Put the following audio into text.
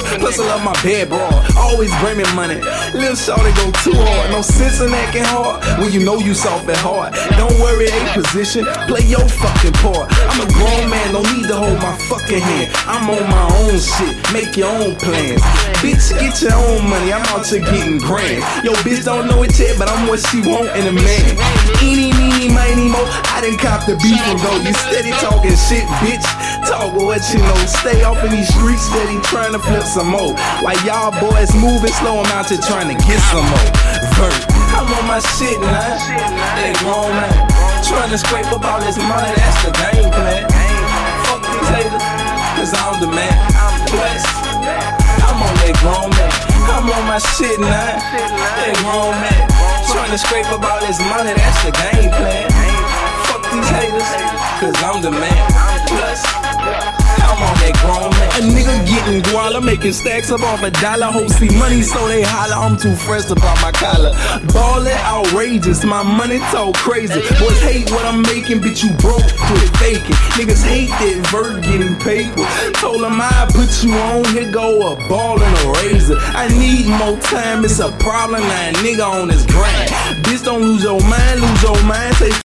Plus I love my bad broad, always bring me money. Little shorty go too hard, no sense in acting hard when you know you soft at heart. Don't worry, a position, play your fucking part. I'm a grown man, don't need to hold my fucking hand. I'm on my own shit, make your own plans. Bitch, get your own money, I'm out here getting grand. Yo, bitch don't know it yet, but I'm what she want in a man. Eeny, meeny, miny, mo, I done cop the beef and go. You steady talking shit, bitch. Talk with what you know. Stay off in these streets, steady trying to flip some more. While y'all boys moving slow, I'm out here trying to get some more. Vert, I'm on my shit now. They grown man, trying to scrape up all this money, that's the game plan. Fuck these haters, cause I'm the man. I'm blessed, I'm on that grown man. I'm on my shit now. They grown man, trying to scrape up all this money, that's the game plan. Fuck these haters, cause I'm the man. I'm blessed, I'm on that grown man. A nigga getting guala, making stacks up off $1. Hope see money so they holler, I'm too fresh about my collar. Ballin' outrageous, my money talk crazy. Boys hate what I'm making, bitch you broke, quit faking. Niggas hate that Vert getting paper. Told them I put you on, here go a ball and a razor. I need more time, it's a problem now, nigga on this grind. Bitch don't lose your mind, say